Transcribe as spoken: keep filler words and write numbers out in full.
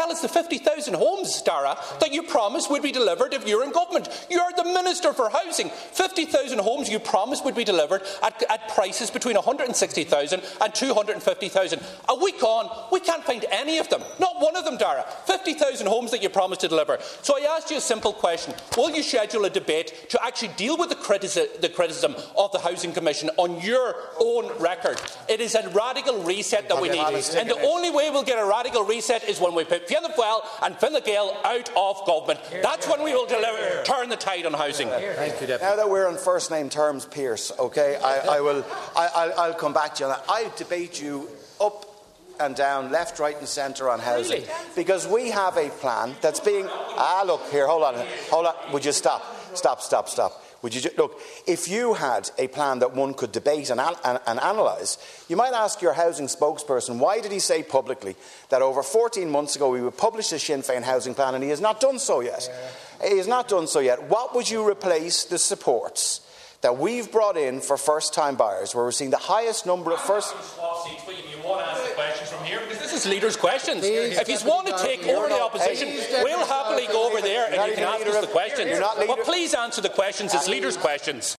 tell us the fifty thousand homes, Dara, that you promised would be delivered if you're in government. You're the Minister for Housing. fifty thousand homes you promised would be delivered at, at prices between one hundred sixty thousand and two hundred fifty thousand. A week on, we can't find any of them. Not one of them, Dara. fifty thousand homes that you promised to deliver. So I asked you a simple question. Will you schedule a debate to actually deal with the, critici the criticism of the Housing Commission on your own record? It is a radical reset that we need. And the only way we'll get a radical reset is when we put Fianna Fáil and Fine Gael out of government. That's when we will deliver, turn the tide on housing. Thank you, now that we're on first-name terms, Pierce, okay, I, I will, I, I'll, I'll come back to you on that. I debate you up and down, left, right and centre on housing. Really? Because we have a plan that's being... Ah, look, here, hold on. Hold on. Would you stop? Stop, stop, stop. Would you ju look, if you had a plan that one could debate and, and, and analyse, you might ask your housing spokesperson, why did he say publicly that over fourteen months ago we would publish the Sinn Féin housing plan and he has not done so yet? Yeah. He has not done so yet. What would you replace the supports that we've brought in for first-time buyers, where we're seeing the highest number of first... This is leaders' questions. Please, if you want to take over the opposition, we'll happily go over there and you can ask us the questions. But please answer the questions. It's leaders' questions.